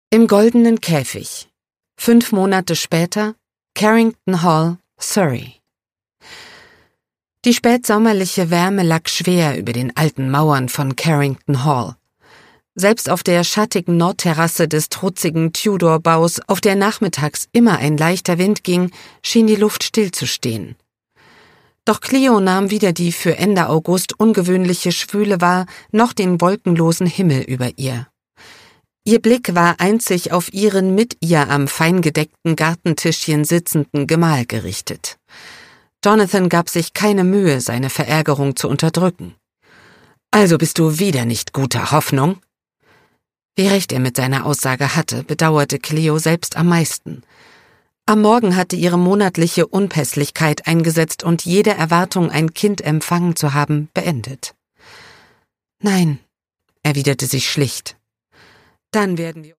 Im goldenen Käfig. 5 Monate später, Carrington Hall, Surrey. Die spätsommerliche Wärme lag schwer über den alten Mauern von Carrington Hall. Selbst auf der schattigen Nordterrasse des trutzigen Tudor-Baus, auf der nachmittags immer ein leichter Wind ging, schien die Luft stillzustehen. Doch Cleo nahm weder die für Ende August ungewöhnliche Schwüle wahr, noch den wolkenlosen Himmel über ihr. Ihr Blick war einzig auf ihren mit ihr am feingedeckten Gartentischchen sitzenden Gemahl gerichtet. Jonathan gab sich keine Mühe, seine Verärgerung zu unterdrücken. »Also bist du wieder nicht guter Hoffnung?« Wie recht er mit seiner Aussage hatte, bedauerte Cleo selbst am meisten. Am Morgen hatte ihre monatliche Unpässlichkeit eingesetzt und jede Erwartung, ein Kind empfangen zu haben, beendet. »Nein«, erwiderte sie schlicht. »Dann werden wir